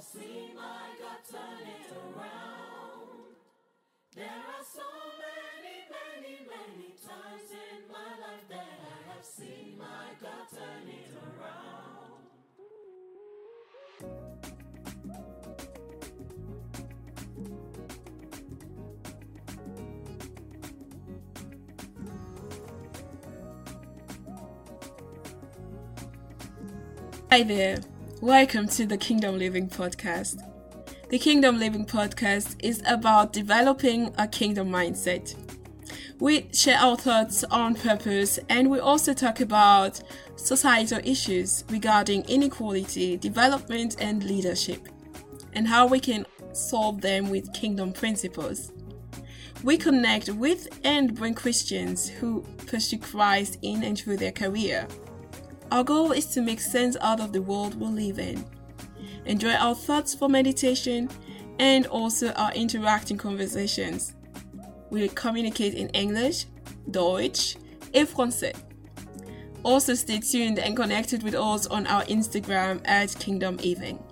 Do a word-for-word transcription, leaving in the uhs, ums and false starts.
seen my God turn it around. There are so many, many, many times in my life that I have seen my God turn it around. Hi there, welcome to the Kingdom Living Podcast. The Kingdom Living Podcast is about developing a kingdom mindset. We share our thoughts on purpose, and we also talk about societal issues regarding inequality, development, and leadership, and how we can solve them with kingdom principles. We connect with and bring Christians who pursue Christ in and through their career. Our goal is to make sense out of the world we live in. Enjoy our thoughts for meditation and also our interacting conversations. We communicate in English, Deutsch, et Français. Also stay tuned and connected with us on our Instagram at Kingdom Even.